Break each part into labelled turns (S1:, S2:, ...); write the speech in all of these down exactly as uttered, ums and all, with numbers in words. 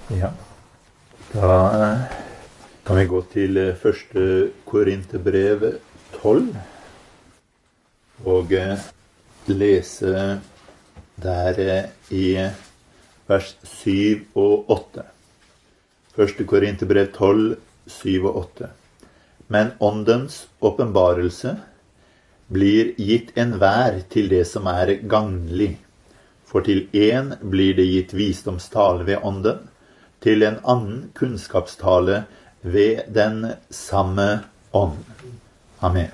S1: Ja, da kan vi gå til første Korinterbrev tolv og lese der i vers syv og åtte. Første Korinterbrev tolv, syv og åtte. Men åndens åpenbarelse blir gitt enhver til det som er gagnlig. For til en blir det gitt visdomstale ved ånden, til en annen kunnskapstale ved den samme ånd. Amen.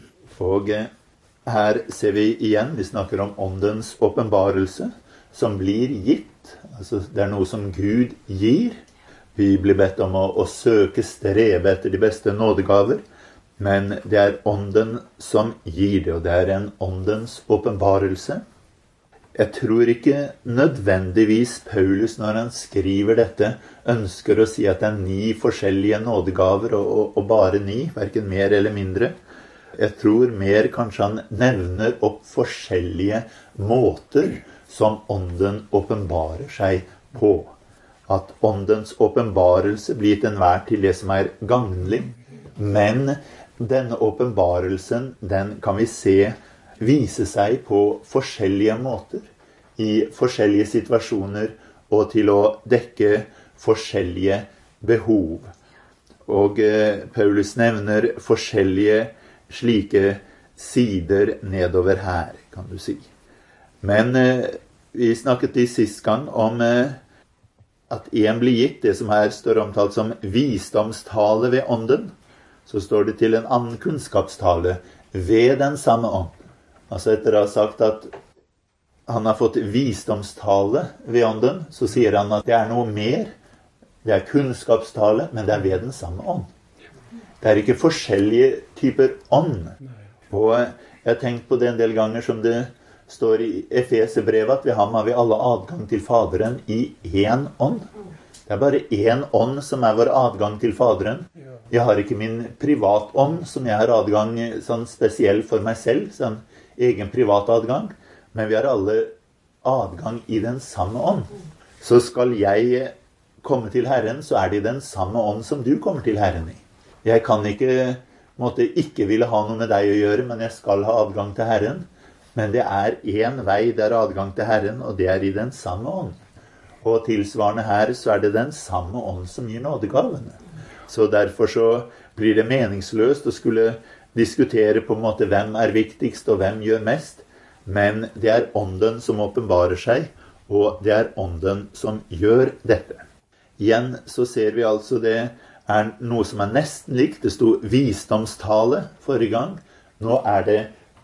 S1: Og her ser vi igjen, vi snakker om åndens åpenbarelse, som blir gitt. Altså det er noe som Gud gir. Vi blir bedt om å, å søke, strebe etter de beste nådegaver, men det er ånden som gir det, og det er en åndens åpenbarelse. Jeg tror ikke nødvendigvis Paulus, når han skriver dette, ønsker å si at det er ni forskjellige nådegaver, og, og, og bare ni, hverken mer eller mindre. Jeg tror mer kanskje han nevner opp forskjellige måter som ånden åpenbarer seg på. At åndens åpenbarelse blir til enhver til det som er gagnlig, men denne åpenbarelsen, den kan vi se vise seg på forskjellige måter, i forskjellige situasjoner, og til å dekke forskjellige behov. Og eh, Paulus nevner forskjellige slike sider nedover her, kan du si. Men eh, vi snakket i sist gang om eh, at en blir gitt, det som her står omtalt som visdomstale ved ånden, så står det til en annen kunnskapstale ved den samme ånd. Altså etter å ha sagt at han har fått visdomstale ved ånden, så sier han at det er noe mer. Det er kunnskapstale, men det er ved den samme ånd. Det er ikke forskjellige typer ånd. Og jeg har tenkt på det en del ganger som det står i Efeserbrevet, at ved ham har vi alle adgang til Faderen i én ånd. Det er bare én ånd som er vår adgang til Faderen. Jeg har ikke min privatånd som jeg har adgang sånn spesiell for meg selv, sånn egen privat adgang, men vi har alle adgang i den samme ånd. Så skal jeg komme til Herren, så er det i den samme ånd som du kommer til Herren i. Jeg kan ikke, måtte ikke ville ha noe med deg å gjøre, men jeg skal ha adgang til Herren. Men det er en vei der adgang til Herren, og det er i den samme ånd. Og tilsvarende her, så er det den samme ånd som gir nådegavene. Så derfor så blir det meningsløst å skulle diskutere på en måte hvem er viktigst og hvem gjør mest, men det er ånden som åpenbarer seg, og det er ånden som gjør dette. Igjen så ser vi altså det er noe som er nesten likt. Det sto visdomstale forrige gang. Nå er det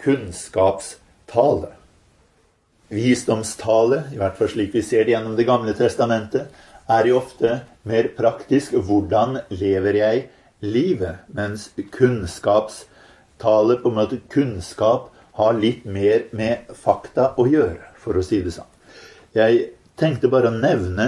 S1: kunnskapstale. Visdomstale, i hvert fall slik vi ser det gjennom det gamle testamentet, er jo ofte mer praktisk. Hvordan lever jeg livet? Mens kunnskapstale, på en måte kunnskap, har litt mer med fakta å gjøre, for å si det sånn. Jeg tenkte bare å nevne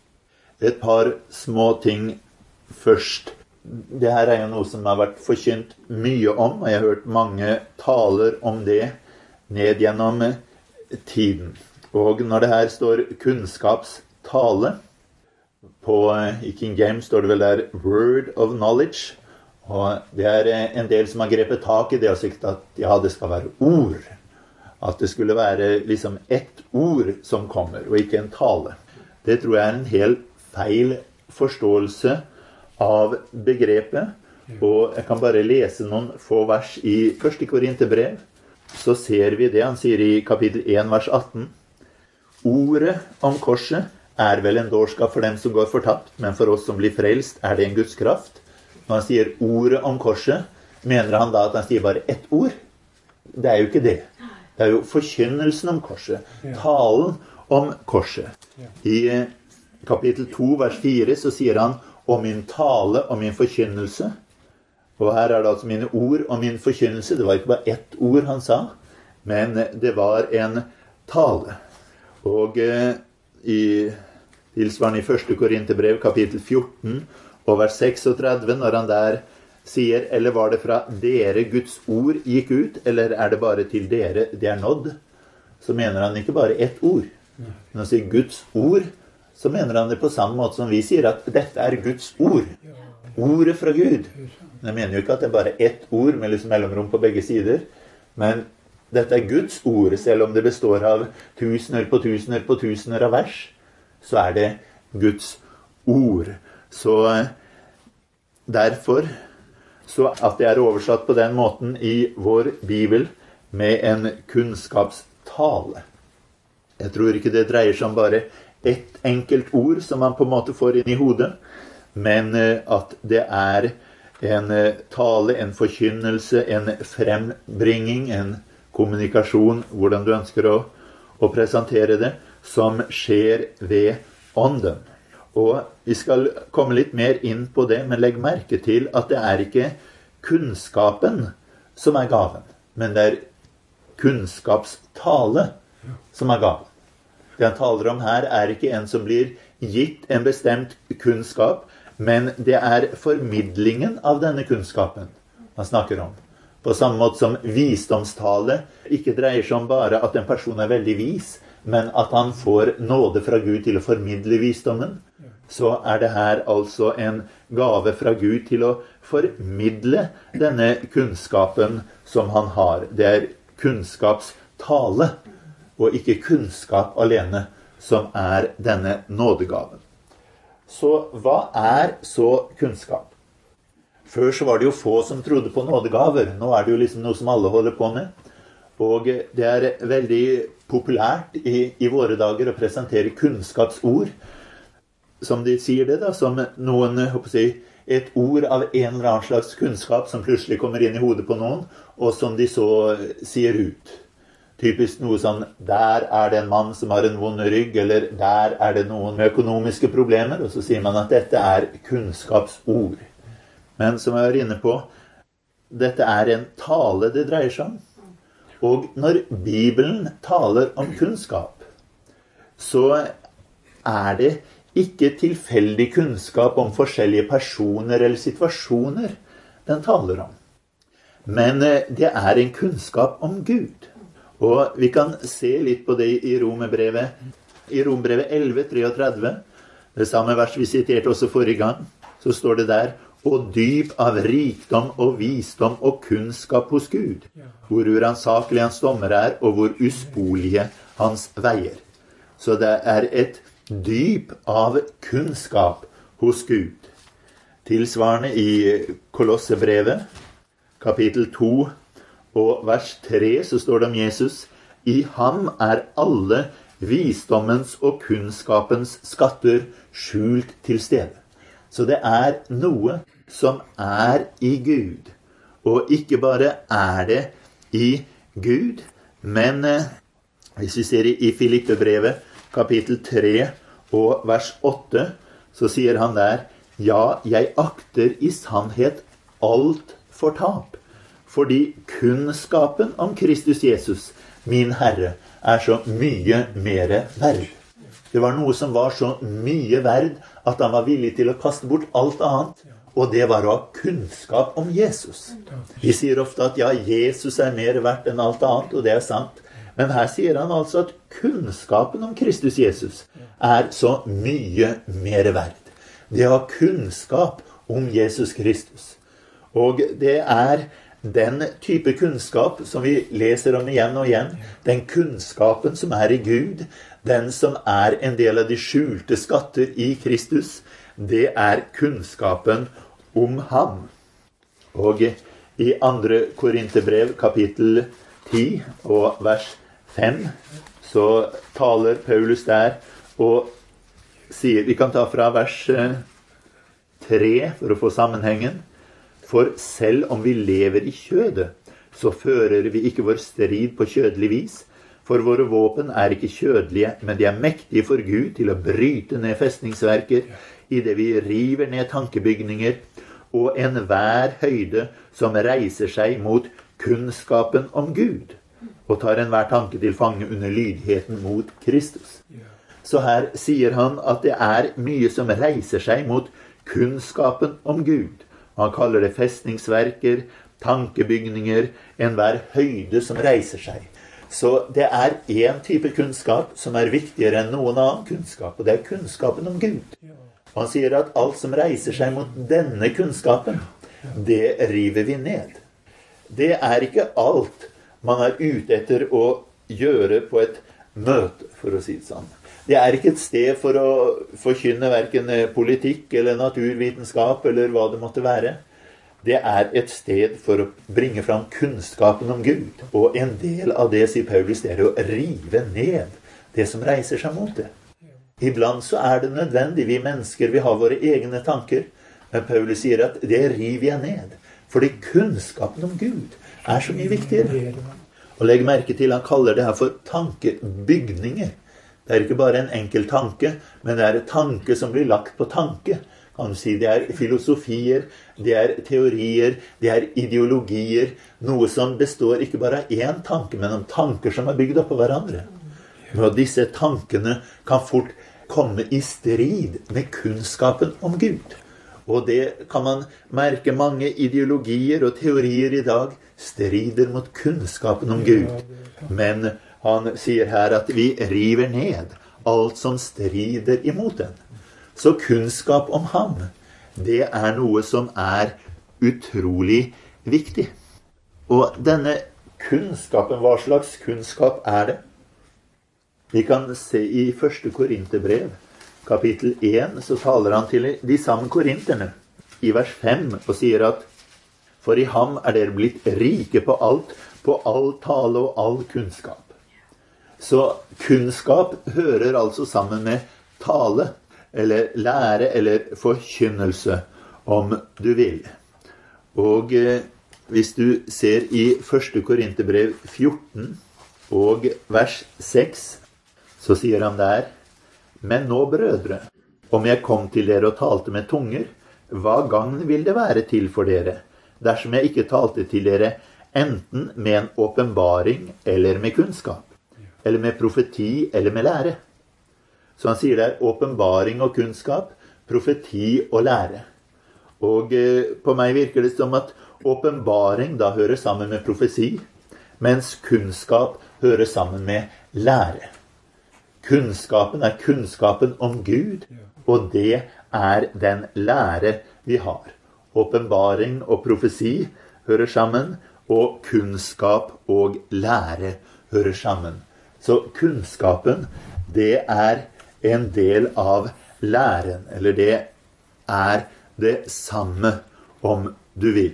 S1: et par små ting først. Det her er jo noe som har vært forkynt mye om, og jeg har hørt mange taler om det ned gjennom tiden. Og når det her står kunnskapstale, på, i King James står det vel der Word of Knowledge, og det er en del som har grepet tak i det og sagt at ja, det skal være ord. At det skulle være liksom ett ord som kommer, og ikke en tale. Det tror jeg er en helt feil forståelse av begrepet. Og jeg kan bare lese noen få vers i første Korinterbrev. Så ser vi det han sier i kapittel én, vers atten. Ordet om korset er vel en dårskap for dem som går fortapt, men for oss som blir frelst er det en Guds kraft. Når han sier ordet om korset, mener han da at han sier bare ett ord? Det er jo ikke det. Det er jo forkynnelsen om korset. Talen om korset. I kapittel to, vers fire, så sier han om min tale og min forkynnelse. Og her er det altså mine ord og min forkynnelse. Det var ikke bare ett ord han sa, men det var en tale. Og eh, i tilsvarende i første Korinterbrev, kapittel fjorten, og vers trekstiseks, når han der sier, eller var det fra dere Guds ord gikk ut, eller er det bare til dere det er nådd? Så mener han ikke bare ett ord. Når han sier Guds ord, så mener han det på samme måte som vi sier at dette er Guds ord. Ordet fra Gud. Jeg mener jo ikke at det er bare ett ord med liksom mellomrom på begge sider, men dette er Guds ord, selv om det består av tusener på tusener på tusener av vers, så er det Guds ord. Så derfor, så at det er oversatt på den måten i vår Bibel med en kunnskapstale. Jeg tror ikke det dreier seg om bare ett enkelt ord som man på en måte får inn i hodet, men at det er en tale, en forkynnelse, en frembringing, en kommunikasjon, hvordan du ønsker å, å presentere det, som skjer ved ånden. Og vi skal komme litt mer inn på det, men legg merke til at det er ikke kunnskapen som er gaven, men det er kunnskapstale som er gaven. Det han taler om her er ikke en som blir gitt en bestemt kunnskap, men det er formidlingen av denne kunnskapen han snakker om. På samme måte som visdomstale ikke dreier seg om bare at en person er veldig vis, men at han får nåde fra Gud til å formidle visdommen, så er det her altså en gave fra Gud til å formidle denne kunnskapen som han har. Det er kunnskapstale, og ikke kunnskap alene, som er denne nådegaven. Så hva er så kunnskap? Før så var det jo få som trodde på nådegaver. Nå er det jo liksom noe som alle holder på med. Og det er veldig populært i, i våre dager å presentere kunnskapsord. Som de sier det da, som noen, håper jeg, et ord av en eller annen slags kunnskap som plutselig kommer inn i hodet på noen, og som de så sier ut. Typisk noe sånn, der er det en mann som har en vond rygg, eller der er det noen med økonomiske problemer, og så sier man at dette er kunnskapsord. Men som jeg var inne på, dette er en tale det dreier seg om. Og når Bibelen taler om kunnskap, så er det ikke tilfeldig kunnskap om forskjellige personer eller situasjoner den taler om. Men det er en kunnskap om Gud. Og vi kan se litt på det i Romerbrevet, i Romerbrevet elleve trettini, det samme vers vi siterte også forrige gang, så står det der, og dyp av rikdom og visdom og kunnskap hos Gud, hvor uransakelig hans dommer er, og hvor uspolige hans veier. Så det er et dyp av kunnskap hos Gud. Tilsvarende i Kolossebrevet, kapittel to, og vers tre, så står det om Jesus, i ham er alle visdommens og kunnskapens skatter skjult til stede. Så det er noe som er i Gud. Og ikke bare er det i Gud, men hvis vi ser i Filippebrevet, kapittel tre og vers åtte, så sier han der, ja, jeg akter i sannhet alt for tap. Fordi kunnskapen om Kristus Jesus, min Herre, er så mye mer verd. Det var noe som var så mye verd at han var villig til å kaste bort alt annet. Og det var å ha kunnskap om Jesus. Vi sier ofte at ja, Jesus er mer verdt enn alt annet, og det er sant. Men her sier han altså at kunnskapen om Kristus Jesus er så mye mer verd. Det å ha kunnskap om Jesus Kristus. Og det er den type kunnskap som vi leser om igjen og igjen, den kunnskapen som er i Gud, den som er en del av de skjulte skatter i Kristus, det er kunnskapen om ham. Og i andre Korinterbrev, kapittel ti og vers fem, så taler Paulus der og sier, vi kan ta fra vers tre for å få sammenhengen, for selv om vi lever i kjødet, så fører vi ikke vår strid på kjødelig vis, for våre våpen er ikke kjødelige, men de er mektige for Gud til å bryte ned festningsverker, i det vi river ned tankebygninger, og enhver høyde som reiser seg mot kunnskapen om Gud, og tar enhver tanke til fange under lydigheten mot Kristus. Så her sier han at det er mye som reiser seg mot kunnskapen om Gud. Han kaller det festningsverker, tankebygninger, enhver høyde som reiser seg. Så det er en type kunnskap som er viktigere enn noen annen kunnskap, og det er kunnskapen om Gud. Han sier at alt som reiser seg mot denne kunnskapen, det river vi ned. Det er ikke alt man er ute etter å gjøre på et møte, for å si det sånn. Det er ikke et sted for å forkynne hverken politikk eller naturvitenskap eller hva det måtte være. Det er et sted for å bringe fram kunnskapen om Gud. Og en del av det, sier Paulus, det er å rive ned det som reiser seg mot det. Iblant så er det nødvendig, vi mennesker, vi har våre egne tanker. Men Paulus sier at det river jeg ned. Fordi kunnskapen om Gud er så mye viktigere. Og legg merke til, han kaller det her for tankebygninger. Det er ikke bare en enkel tanke, men det er en tanke som blir lagt på tanke. Kan du si, det er filosofier, det er teorier, det er ideologier. Noe som består ikke bare av én tanke, men om tanker som er bygd opp på hverandre. Og disse tankene kan fort komme i strid med kunnskapen om Gud. Og det kan man merke, mange ideologier og teorier i dag strider mot kunnskapen om Gud. Men han sier her at vi river ned alt som strider imot den. Så kunnskap om ham, det er noe som er utrolig viktig. Og denne kunnskapen, hva slags kunnskap er det? Vi kan se i første Korinterbrev, kapittel én, så taler han til de samme korinterne i vers fem, og sier at for i ham er dere blitt rike på alt, på all tale og all kunnskap. Så kunnskap hører altså sammen med tale, eller lære, eller forkynnelse, om du vil. Og eh, hvis du ser i første Korinterbrev fjorten og vers seks, så sier han der: men nå, brødre, om jeg kom til dere og talte med tunger, hva gagn vil det være til for dere, dersom jeg ikke talte til dere enten med en åpenbaring eller med kunnskap, eller med profeti eller med lære? Så han sier det er åpenbaring og kunnskap, profeti og lære. Og eh, på meg virker det som at åpenbaring da hører sammen med profeti, mens kunnskap hører sammen med lære. Kunnskapen er kunnskapen om Gud, og det er den lære vi har. Åpenbaring og profeti hører sammen, og kunnskap og lære hører sammen. Så kunnskapen, det er en del av læren, eller det er det samme, om du vil.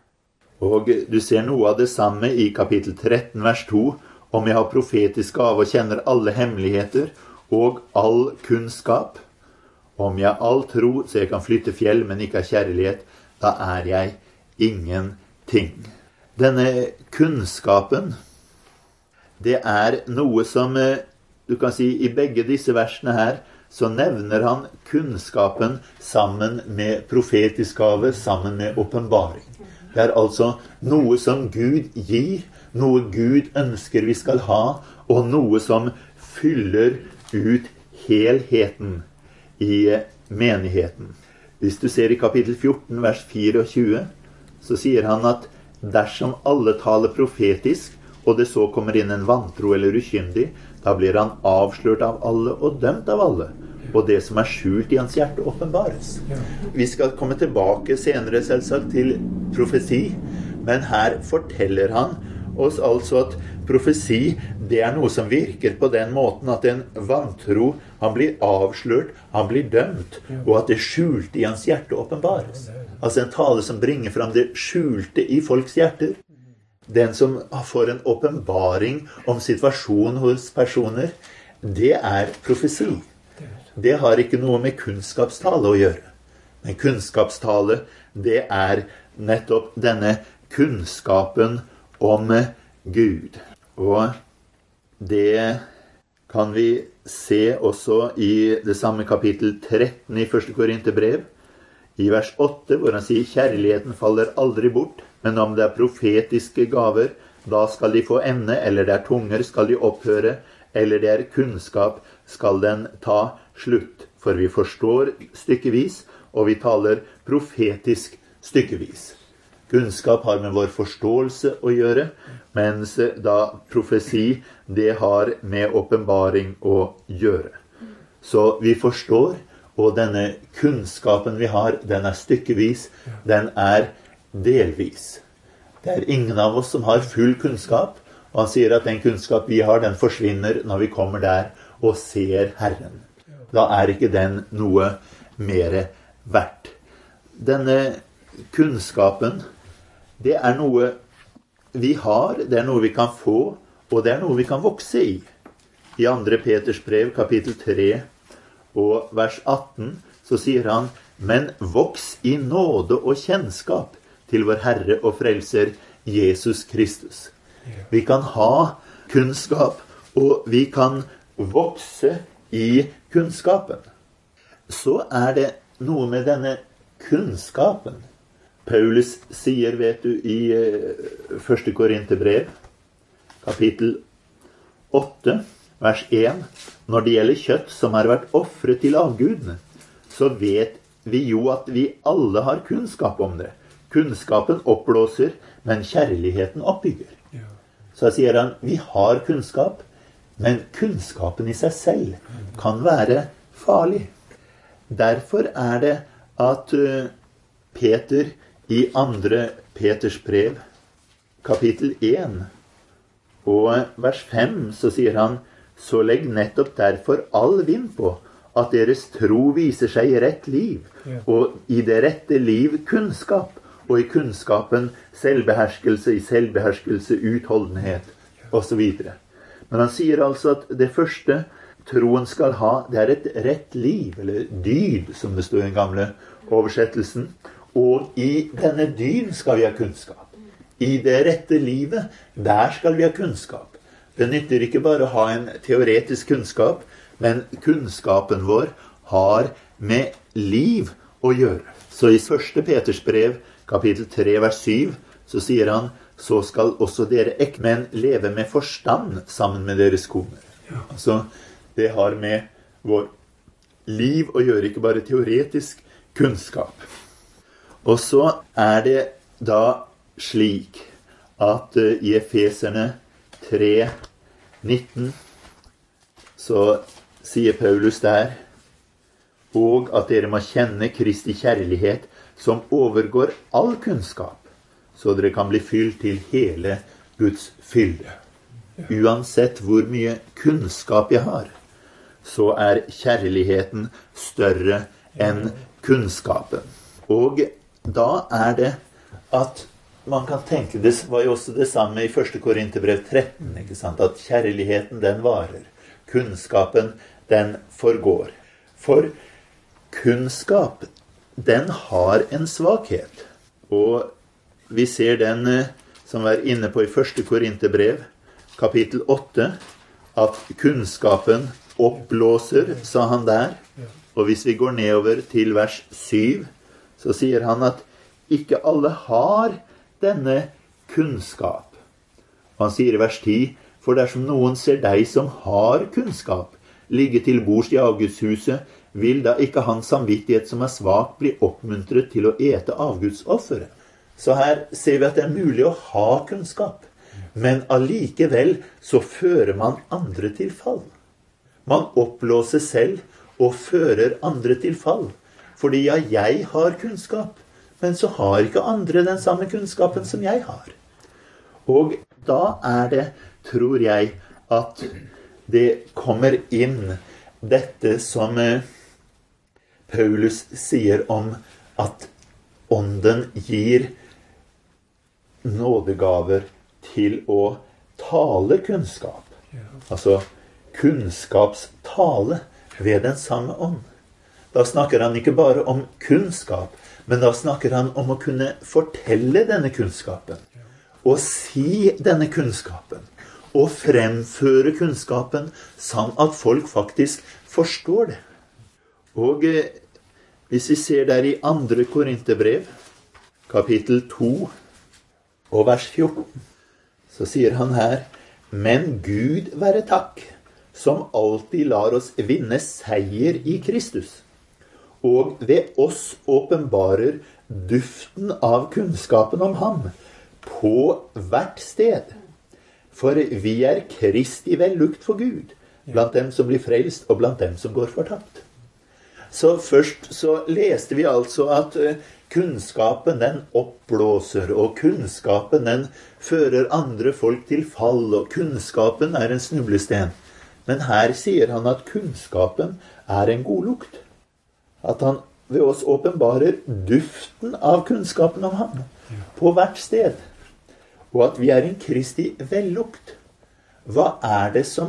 S1: Og du ser noe av det samme i kapittel tretten, vers to. Om jeg har profetisk gave og kjenner alle hemmeligheter og all kunnskap, om jeg har all tro så jeg kan flytte fjell, men ikke har kjærlighet, da er jeg ingenting. Denne kunnskapen, det er noe som du kan si, i begge disse versene her, så nevner han kunnskapen sammen med profetisk gave, sammen med åpenbaring. Det er altså noe som Gud gir, noe Gud ønsker vi skal ha, og noe som fyller ut helheten i menigheten. Hvis du ser i kapittel fjorten, vers fireogtjue, så sier han at dersom alle taler profetisk, og det så kommer inn en vantro eller ukyndig, da blir han avslørt av alle og dømt av alle. Og det som er skjult i hans hjerte åpenbares. Vi skal komme tilbake senere selvsagt til profeti, men her forteller han oss altså at profeti, det er noe som virker på den måten at en vantro, han blir avslørt, han blir dømt, og at det skjulte i hans hjerte åpenbares. Altså en tale som bringer fram det skjulte i folks hjerter. Den som får en åpenbaring om situasjonen hos personer, det er profesi. Det har ikke noe med kunnskapstale å gjøre. Men kunnskapstale, det er nettopp denne kunnskapen om Gud. Og det kan vi se også i det samme kapittel tretten i første Korinterbrev, i vers åtte, hvor han sier kjærligheten faller aldri bort, men om det er profetiske gaver, da skal de få ende, eller det er tunger, skal de opphøre, eller det er kunnskap, skal den ta slutt. For vi forstår stykkevis, og vi taler profetisk stykkevis. Kunnskap har med vår forståelse å gjøre, mens da profesi, det har med åpenbaring å gjøre. Så vi forstår, og denne kunnskapen vi har, den er stykkevis, den er delvis. Det er ingen av oss som har full kunnskap, og han sier at den kunnskap vi har, den forsvinner når vi kommer der og ser Herren. Da er ikke den noe mer verdt. Denne kunnskapen, det er noe vi har, det er noe vi kan få, og det er noe vi kan vokse i. I andre Peters brev, kapittel tre og vers atten, så sier han, men voks i nåde og kjennskap til vår Herre og Frelser Jesus Kristus. Vi kan ha kunnskap, og vi kan vokse i kunnskapen. Så er det noe med denne kunnskapen. Paulus sier, vet du, i første Korinterbrev, kapittel åtte, vers en, når det gjelder kjøtt som har vært offret til avgudene, så vet vi jo at vi alle har kunnskap om det. Kunnskapen oppblåser, men kjærligheten oppbygger. Så sier han, vi har kunnskap, men kunnskapen i seg selv kan være farlig. Derfor er det at Peter i andre Peters brev, kapittel en, og vers fem, så sier han, så legg nettopp derfor all vind på at deres tro viser seg i rett liv, og i det rette liv kunnskap, og i kunnskapen selvbeherskelse, i selvbeherskelse utholdenhet, og så videre. Men han sier altså at det første troen skal ha, det er et rett liv, eller dyd, som det står i den gamle oversettelsen, og i denne dyn skal vi ha kunnskap. I det rette livet, der skal vi ha kunnskap. Det nytter ikke bare å ha en teoretisk kunnskap, men kunnskapen vår har med liv å gjøre. Så i første Peters brev, kapittel tre, vers syv, så sier han, så skal også dere ekmenn leve med forstand sammen med deres koner. Altså, det har med vår liv å gjøre, ikke bare teoretisk kunnskap. Og så er det da slik at uh, i Efeserne tre, nitten, så sier Paulus der, og at dere må kjenne Kristi kjærlighet som overgår all kunnskap, så dere kan bli fylt til hele Guds fylde. Uansett hvor mye kunnskap jeg har, så er kjærligheten større enn kunnskapen. Og da er det at man kan tenke, det var jo også det samme i første Korinterbrev tretten, ikke sant? At kjærligheten den varer, kunnskapen den forgår. For kunnskap, den har en svakhet. Og vi ser den som var inne på i første Korinterbrev, kapittel åtte, at kunnskapen oppblåser, sa han der. Og hvis vi går nedover til vers syv, så sier han at ikke alle har denne kunnskap. Og han sier i vers ti, for dersom noen ser deg som har kunnskap, ligge til bords i avgudshuset, vil da ikke hans samvittighet som er svak bli oppmuntret til å ete avgudsofferet. Så her ser vi at det er mulig å ha kunnskap, men allikevel så fører man andre til fall. Man oppblåser selv og fører andre til fall. Fordi ja, jeg har kunnskap, men så har ikke andre den samme kunnskapen som jeg har. Og da er det, tror jeg, at det kommer inn dette som Paulus sier om at ånden gir nådegaver til å tale kunnskap. Altså kunnskapstale ved den samme ånd. Da snakker han ikke bare om kunnskap, men da snakker han om å kunne fortelle denne kunnskapen, og si denne kunnskapen, og fremføre kunnskapen, sånn at folk faktisk forstår det. Og eh, hvis vi ser der i andre Korinterbrev, kapittel to, og vers fjorten, så sier han her, men Gud være takk, som alltid lar oss vinne seier i Kristus, og ved oss åpenbarer duften av kunnskapen om ham på hvert sted. For vi er Kristi vellukt for Gud, blant dem som blir frelst, og blant dem som går fortapt. Så først så leste vi altså at kunnskapen den oppblåser, og kunnskapen den fører andre folk til fall, og kunnskapen er en snublestein. Men her sier han at kunnskapen er en god lukt. At han ved oss åpenbarer duften av kunnskapen om ham på hvert sted. Og at vi er en Kristi vellukt. Hva er det som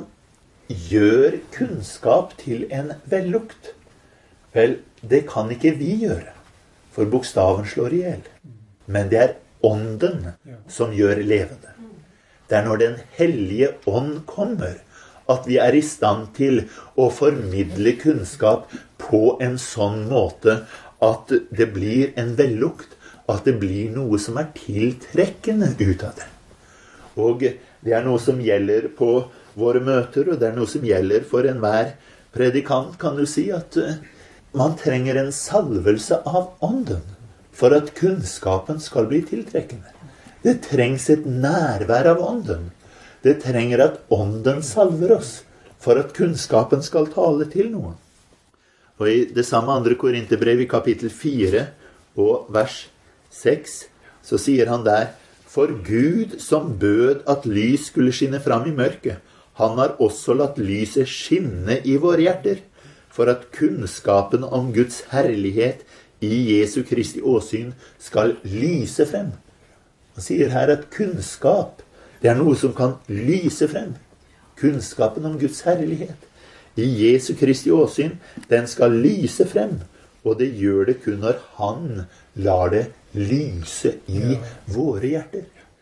S1: gjør kunnskap til en vellukt? Vel, det kan ikke vi gjøre, for bokstaven slår ihjel. Men det er ånden som gjør levende. Det er når den hellige ånd kommer, at vi er i stand til å formidle kunnskap på en sånn måte at det blir en vellukt, at det blir noe som er tiltrekkende ut av det. Og det er noe som gjelder på våre møter, og det er noe som gjelder for enhver predikant, kan du si, at man trenger en salvelse av ånden for at kunnskapen skal bli tiltrekkende. Det trengs et nærvær av ånden. Det trenger at ånden salver oss for at kunnskapen skal tale til noen. Og i det samme andre Korinterbrev i kapittel fire og vers seks, så sier han der: For Gud som bød at lys skulle skinne fram i mørket, han har også latt lyset skinne i våre hjerter, for at kunnskapen om Guds herlighet i Jesu Kristi åsyn skal lyse frem. Han sier her at kunnskap, det er noe som kan lyse frem. Kunnskapen om Guds herlighet i Jesu Kristi åsyn, den skal lyse frem. Og det gjør det kun når han lar det lyse i våre hjerter.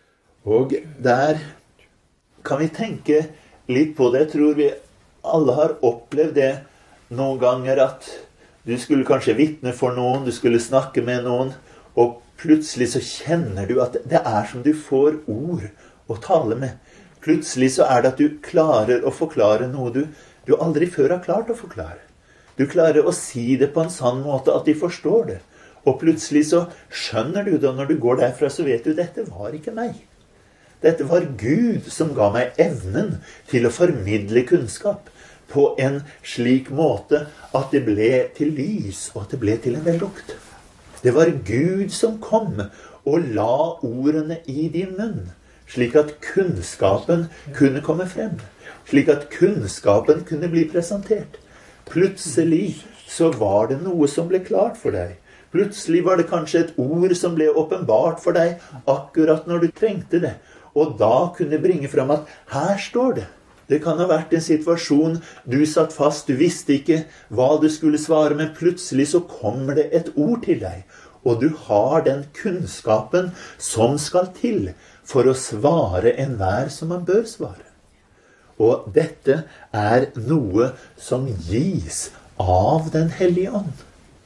S1: Og der kan vi tenke litt på det. Jeg tror vi alle har opplevd det noen ganger, at du skulle kanskje vitne for noen, du skulle snakke med noen, og plutselig så kjenner du at det er som du får ord å tale med. Plutselig så er det at du klarer å forklare noe du, du aldri før har klart å forklare. Du klarer å si det på en sånn måte at de forstår det. Og plutselig så skjønner du det, og når du går derfra så vet du, dette var ikke meg. Dette var Gud som ga meg evnen til å formidle kunnskap på en slik måte at det ble til lys, og at det ble til en vellukt. Det var Gud som kom og la ordene i din munn, slik at kunnskapen kunne komme frem, slik at kunnskapen kunne bli presentert. Plutselig så var det noe som ble klart for deg. Plutselig var det kanskje et ord som ble åpenbart for deg akkurat når du trengte det. Og da kunne bringe frem at her står det. Det kan ha vært en situasjon, du satt fast, du visste ikke hva du skulle svare, men plutselig så kommer det et ord til deg. Og du har den kunnskapen som skal til for å svare enhver som man bør svare. Og dette er noe som gis av den hellige ånd.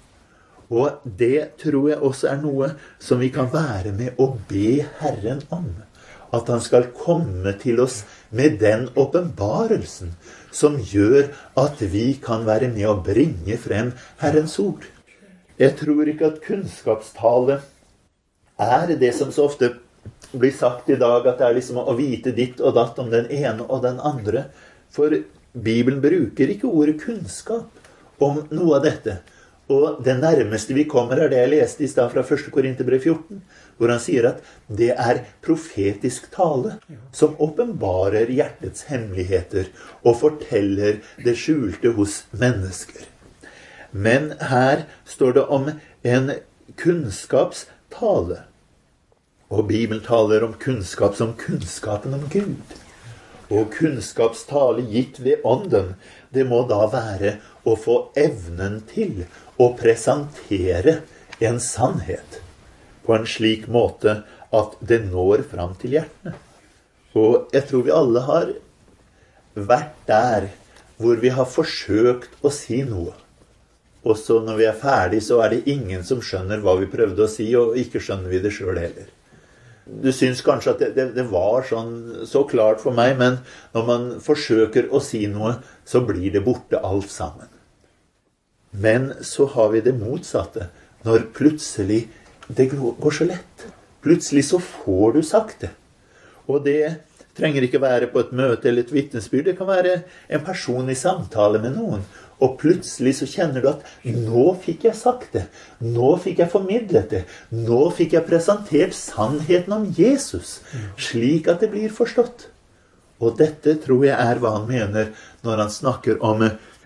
S1: Og det tror jeg også er noe som vi kan være med å be Herren om. At han skal komme til oss med den åpenbarelsen som gjør at vi kan være med å bringe frem Herrens ord. Jeg tror ikke at kunnskapstale er det som så ofte blir sagt i dag, at det er liksom å vite ditt og datt om den ene og den andre. For Bibelen bruker ikke ordet kunnskap om noe av dette. Og det nærmeste vi kommer er det jeg leste i sted fra første Korinterbrev fjorten, hvor han sier at det er profetisk tale som åpenbarer hjertets hemmeligheter og forteller det skjulte hos mennesker. Men her står det om en kunnskapstale. Og Bibelen taler om kunnskap som kunnskapen om Gud. Og kunnskapstale gitt ved ånden, det må da være å få evnen til å presentere en sannhet på en slik måte at det når fram til hjertene. Og jeg tror vi alle har vært der hvor vi har forsøkt å si noe. Og så når vi er ferdig, så er det ingen som skjønner hva vi prøvde å si, og ikke skjønner vi det selv heller. Du syns kanskje at det, det, det var sånn, så klart for meg, men når man forsøker å si noe, så blir det borte alt sammen. Men så har vi det motsatte, når plutselig det går så lett. Plutselig så får du sagt det. Og det trenger ikke være på et møte eller et vitnesbyrd, det kan være en personlig samtale med noen. Og plutselig så kjenner du at nå fikk jeg sagt det, nå fikk jeg formidlet det, nå fikk jeg presentert sannheten om Jesus, slik at det blir forstått. Og dette tror jeg er hva han mener når han snakker om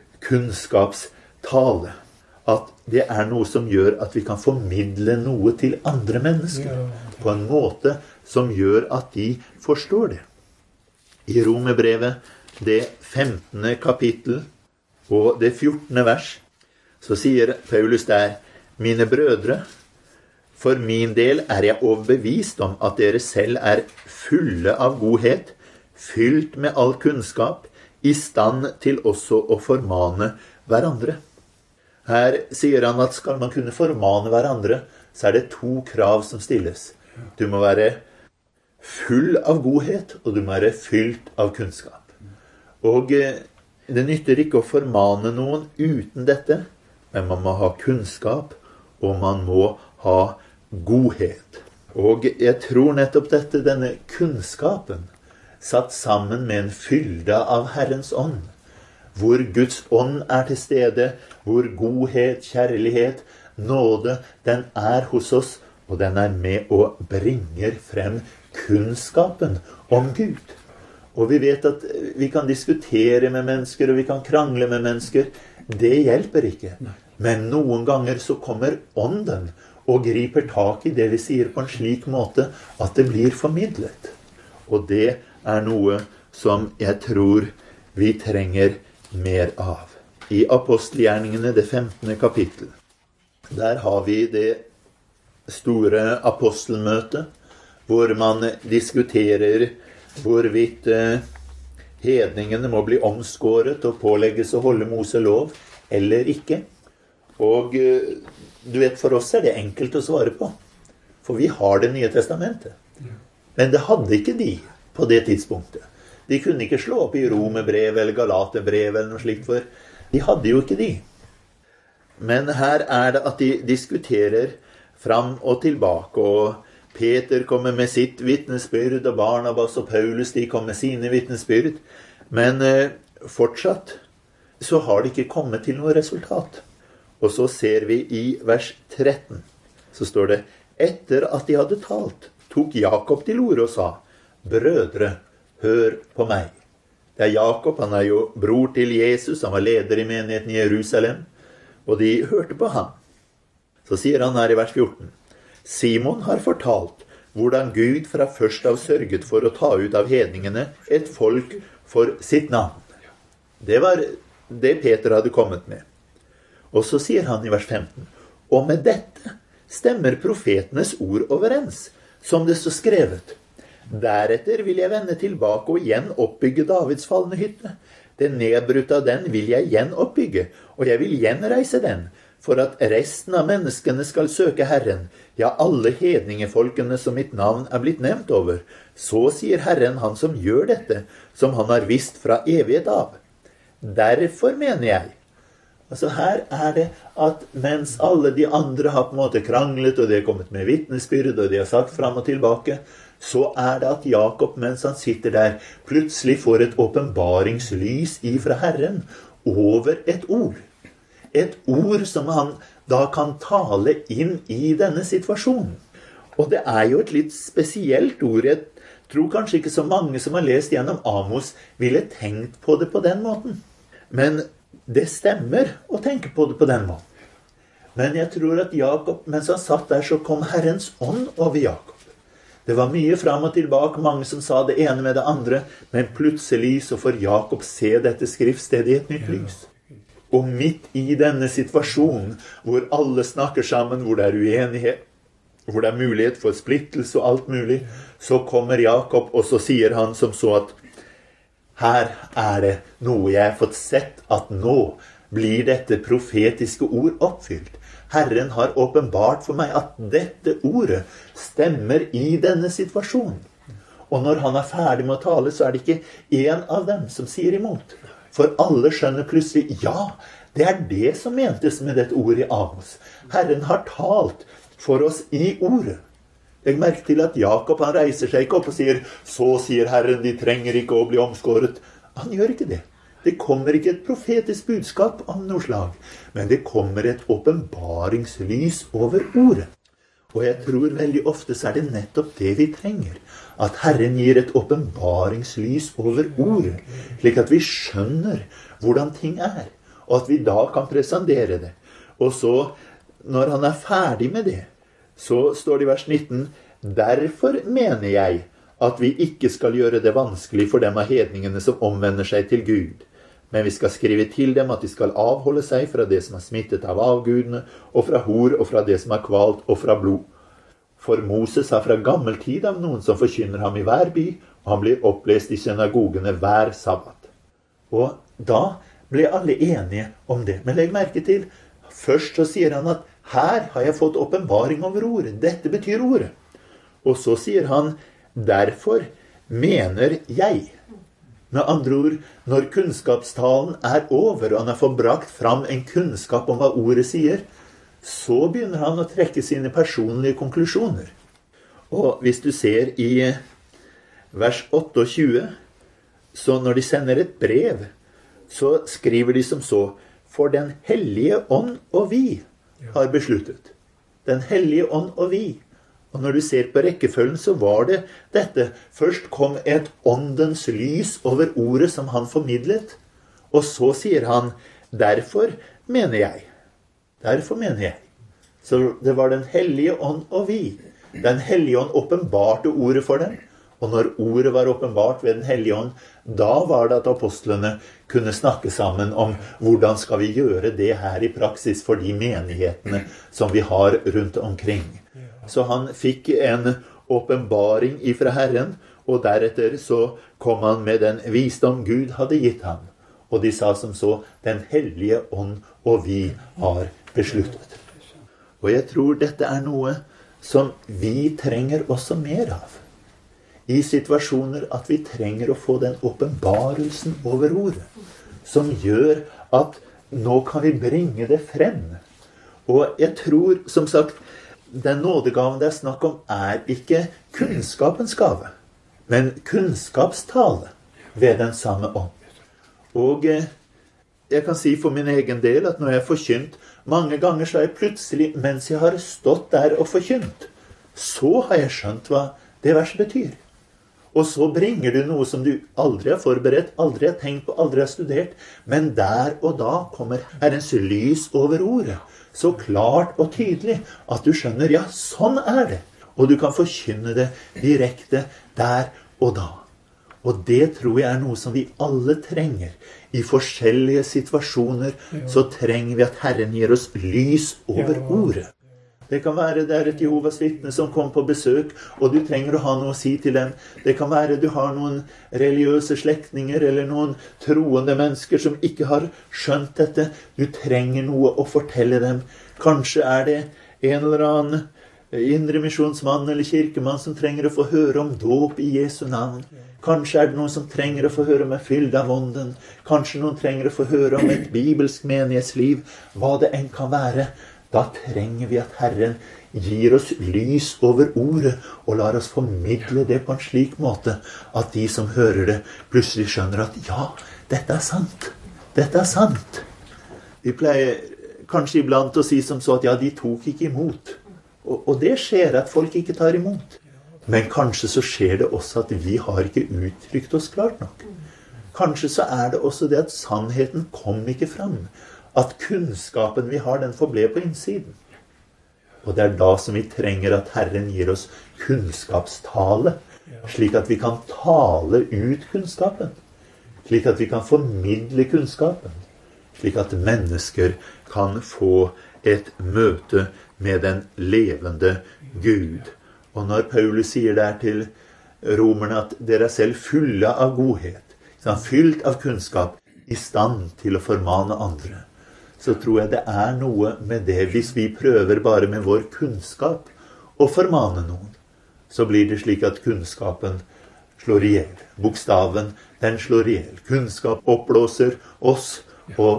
S1: kunnskapstale. At det er noe som gjør at vi kan formidle noe til andre mennesker på en måte som gjør at de forstår det. I Romerbrevet, det femtende kapittel og det fjortende vers, så sier Paulus der: «Mine brødre, for min del er jeg overbevist om at dere selv er fulle av godhet, fylt med all kunnskap, i stand til også å formane hverandre.» Her sier han at skal man kunne formane hverandre, så er det to krav som stilles. Du må være full av godhet, og du må være fylt av kunnskap. Og det nytter ikke å formane noen uten dette, men man må ha kunnskap, og man må ha godhet. Og jeg tror nettopp dette, denne kunnskapen, satt sammen med en fylde av Herrens ånd, hvor Guds ånd er til stede, hvor godhet, kjærlighet, nåde, den er hos oss, og den er med og bringer frem kunnskapen om Gud. Og vi vet at vi kan diskutere med mennesker, og vi kan krangle med mennesker. Det hjelper ikke. Men noen ganger så kommer ånden og griper tak i det vi sier på en slik måte at det blir formidlet. Og det er noe som jeg tror vi trenger mer av. I apostelgjerningene, det femtende kapittel, der har vi det store apostelmøtet, hvor man diskuterer hvorvidt hedningene må bli omskåret og pålegges å holde Moselov eller ikke. Og du vet, for oss er det enkelt å svare på, for vi har det nye testamentet. Men det hadde ikke de på det tidspunktet. De kunne ikke slå opp i Romerbrev eller Galaterbrev eller noe slikt, for de hadde jo ikke de. Men her er det at de diskuterer fram og tilbake, og Peter kommer med sitt vittnesbyrd, og Barnabas og Paulus, de kommer med sine vittnesbyrd. Men eh, fortsatt så har det ikke kommet til noe resultat. Og så ser vi i vers tretten, så står det: «Etter at de hadde talt, tok Jakob til orde og sa: Brødre, hør på meg.» Det er Jakob, han er jo bror til Jesus, han var leder i menigheten i Jerusalem, og de hørte på ham. Så sier han her i vers fjorten: «Simon har fortalt hvordan Gud fra først av sørget for å ta ut av hedningene et folk for sitt navn.» Det var det Peter hadde kommet med. Og så sier han i vers femten: «Og med dette stemmer profetenes ord overens, som det står skrevet: Deretter vil jeg vende tilbake og igjen oppbygge Davids falne hytte. Det nedbrutte av den vil jeg igjen oppbygge, og jeg vil gjenreise den, for at resten av menneskene skal søke Herren, ja, alle hedningefolkene som mitt navn er blitt nevnt over. Så sier Herren, han som gjør dette, som han har visst fra evighet av. Derfor mener jeg.» Altså her er det at mens alle de andre har på en måte kranglet, og de har kommet med vittnesbyrd, og de har sagt fram og tilbake, så er det at Jakob, mens han sitter der, plutselig får et åpenbaringslys ifra Herren over et ord. Et ord som han da kan tale inn i denne situasjonen. Og det er jo et litt spesielt ord. Jeg tror kanskje ikke så mange som har lest gjennom Amos ville tenkt på det på den måten. Men det stemmer å tenke på det på den måten. Men jeg tror at Jakob, mens han satt der, så kom Herrens ånd over Jakob. Det var mye fram og tilbake, mange som sa det ene med det andre, men plutselig så får Jakob se dette skriftstedet i et nytt lys. Og midt i denne situasjonen, hvor alle snakker sammen, hvor det er uenighet, hvor det er mulighet for splittelse og alt mulig, så kommer Jakob, og så sier han som så at her er det noe jeg har fått sett, at nå blir dette profetiske ord oppfylt. Herren har åpenbart for meg at dette ordet stemmer i denne situasjonen. Og når han er ferdig med å tale, så er det ikke en av dem som sier imot. For alle skjønner plutselig, ja, Det er det som mentes med dette ordet i Amos. Herren har talt for oss i ordet. Legg merke til at Jakob, han reiser seg ikke opp og sier, så sier Herren, de trenger ikke å bli omskåret. Han gjør ikke det. Det kommer ikke et profetisk budskap av noe slag, men det kommer et åpenbaringslys over ordet. Og jeg tror veldig ofte så er det nettopp det vi trenger, at Herren gir et åpenbaringslys over ordet, slik at vi skjønner hvordan ting er, og at vi da kan presentere det. Og så, når han er ferdig med det, så står det i vers nitten, derfor mener jeg at vi ikke skal gjøre det vanskelig for dem av hedningene som omvender seg til Gud. Men vi skal skrive til dem at de skal avholde seg fra det som er smittet av avgudene, og fra hor, og fra det som er kvalt, og fra blod. For Moses har fra gammel tid av noen som forkynner ham i hver by, og han blir opplest i synagogene hver sabbat. Og da ble alle enige om det. Men legg merke til, først så sier han at her har jeg fått åpenbaring over ordet. Dette betyr ordet. Og så sier han, derfor mener jeg. Med andre ord, når kunnskapstalen er over, og han har fått brakt fram en kunnskap om hva ordet sier, så begynner han å trekke sine personlige konklusjoner. Og hvis du ser i vers tjueåtte, så når de sender et brev, så skriver de som så, for den hellige ånd og vi har besluttet. Den hellige ånd og vi. Og når du ser på rekkefølgen, så var det dette. Først kom et åndens lys over ordet som han formidlet. Og så sier han, derfor mener jeg. Derfor mener jeg. Så det var den hellige ånd og vi. Den hellige ånd åpenbarte ordet for dem. Og når ordet var åpenbart ved den hellige ånd, da var det at apostlene kunne snakke sammen om hvordan skal vi gjøre det her i praksis for de menighetene som vi har rundt omkring. Så han fikk en åpenbaring ifra Herren, og deretter så kom han med den visdom Gud hadde gitt ham. Og de sa som så, den hellige ånd og vi har besluttet. Og jeg tror dette er noe som vi trenger også mer av. I situasjoner at vi trenger å få den åpenbarelsen over ordet, som gjør at nå kan vi bringe det frem. Og jeg tror, som sagt, den nådegaven det er snakk om er ikke kunnskapens gave, men kunnskapstale ved den samme ånd. Og jeg kan si for min egen del at når jeg har forkynt, mange ganger så er jeg plutselig, mens jeg har stått der og forkynt, så har jeg skjønt hva det verset betyr. Og så bringer du noe som du aldri har forberedt, aldri har tenkt på, aldri har studert. Men der og da kommer Herrens lys over ordet. Så klart og tydelig at du skjønner, ja, sånn er det. Og du kan forkynne det direkte der og da. Og det tror jeg er noe som vi alle trenger. I forskjellige situasjoner så trenger vi at Herren gir oss lys over ordet. Det kan være det er et Jehovas vitne som kom på besøk, og du trenger å ha noe å si til dem. Det kan være du har noen religiøse slektninger, eller noen troende mennesker som ikke har skjønt dette. Du trenger noe å fortelle dem. Kanskje er det en eller annen indremisjonsmann eller kirkemann som trenger å få høre om dåp i Jesu navn. Kanskje er det noen som trenger å få høre om en fylde av ånden. Kanskje noen trenger å få høre om et bibelsk menighetsliv. Hva det enn kan være. Da trenger vi at Herren gir oss lys over ordet og lar oss formidle det på en slik måte at de som hører det plutselig skjønner at ja, dette er sant. Dette er sant. Vi pleier kanskje iblant å si som så at ja, de tok ikke imot. Og, og det skjer at folk ikke tar imot. Men kanskje så skjer det også at vi har ikke uttrykt oss klart nok. Kanskje så er det også det at sannheten kom ikke fram. At kunnskapen vi har, den forble på innsiden. Og det er da som vi trenger at Herren gir oss kunnskapstale, slik at vi kan tale ut kunnskapen, slik at vi kan formidle kunnskapen, slik at mennesker kan få et møte med den levende Gud. Og når Paulus sier der til romerne at dere er selv fulle av godhet, fylt av kunnskap, i stand til å formane andre, så tror jeg det er noe med det. Hvis vi prøver bare med vår kunnskap å formane noen, så blir det slik at kunnskapen slår ihjel. Bokstaven, den slår ihjel. Kunnskap oppblåser oss, og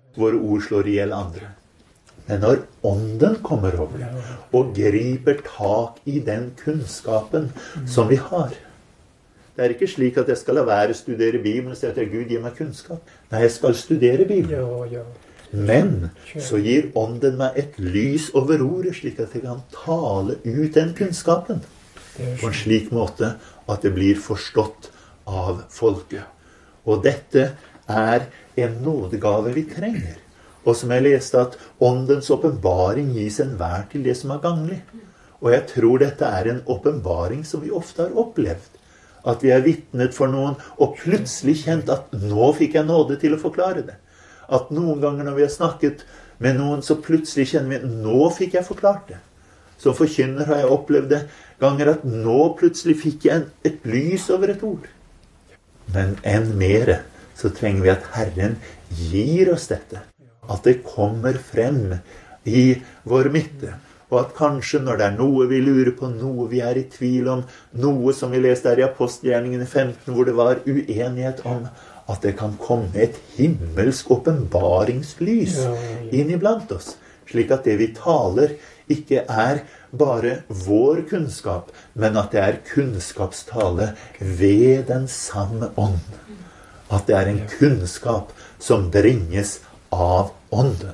S1: Våre ord slår ihjel andre. Men når ånden kommer over og griper tak i den kunnskapen som vi har. Det er ikke slik at jeg skal la være å studere Bibelen og si at Gud gir meg kunnskap. Nei, jeg skal studere Bibelen. Men så gir ånden meg et lys over ordet, slik at jeg kan tale ut den kunnskapen på en slik måte at det blir forstått av folket. Og dette er en nådegave vi trenger. Og som jeg leste at åndens åpenbaring gis enhver til det som er ganglig. Og jeg tror dette er en åpenbaring som vi ofte har opplevd. At vi er vitnet for noen og plutselig kjent at nå fikk jeg nåde til å forklare det. At noen ganger når vi har snakket med noen så plutselig kjenner vi nå fikk jeg forklart det. Som forkynner har jeg opplevd det ganger at nå plutselig fikk jeg et lys over et ord. Men enn mere så trenger vi at Herren gir oss dette. At det kommer frem i vår midte. Og at kanskje når det er noe vi lurer på, noe vi er i tvil om, noe som vi leste her i Apostelgjerningene femten, hvor det var uenighet om, at det kan komme et himmelsk åpenbaringslys inn iblant oss. Slik at det vi taler ikke er bare vår kunnskap, men at det er kunnskapstale ved den samme ånd. At det er en kunnskap som bringes av ånden.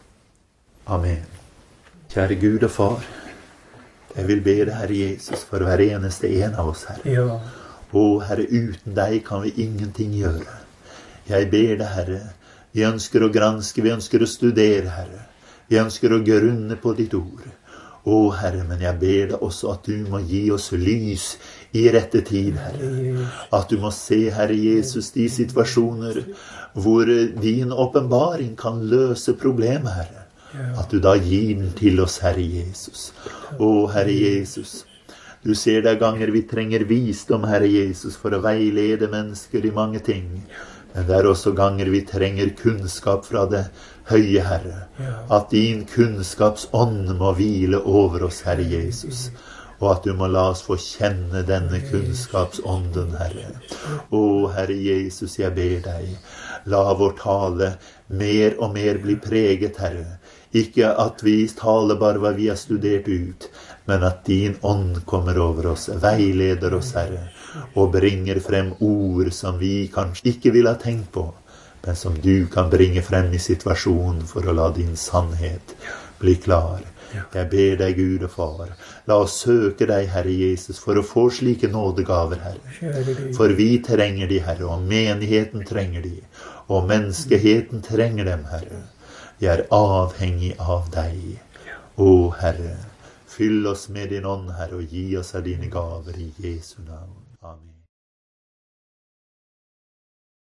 S1: Amen. Kjære Gud og Far, jeg vil be deg, Herre Jesus, for hver eneste en av oss, Herre.
S2: Ja.
S1: Å, Herre, uten deg kan vi ingenting gjøre. Jeg ber deg, Herre, vi ønsker å granske, vi ønsker å studere, Herre. Vi ønsker å grunne på ditt ord. Å, Herre, men jeg ber deg også at du må gi oss lys i rette tid, Herre. At du må se, Herre Jesus, de situasjoner hvor din åpenbaring kan løse problemet, Herre. At du da gir den til oss, Herre Jesus. Å, Herre Jesus, du ser det ganger vi trenger visdom, Herre Jesus, for å veilede mennesker i mange ting. Men det er også ganger vi trenger kunnskap fra det høye, Herre. At din kunnskapsånd må hvile over oss, Herre Jesus. Og at du må la oss få kjenne denne kunnskapsånden, Herre. Å, Herre Jesus, jeg ber deg, la vår tale mer og mer bli preget, Herre. Ikke at vi taler bare hva vi har studert ut, men at din ånd kommer over oss, veileder oss, Herre, og bringer frem ord som vi kanskje ikke vil ha tenkt på, men som du kan bringe frem i situasjonen for å la din sannhet bli klar. Jeg ber deg, Gud og Far, la oss søke deg, Herre Jesus, for å få slike nådegaver, Herre. For vi trenger de, Herre, og menigheten trenger de, og menneskeheten trenger dem, Herre. Vi er avhengig av deg. Å, Herre, fyll oss med din ånd, Herre, og gi oss av dine gaver i Jesu navn. Amen.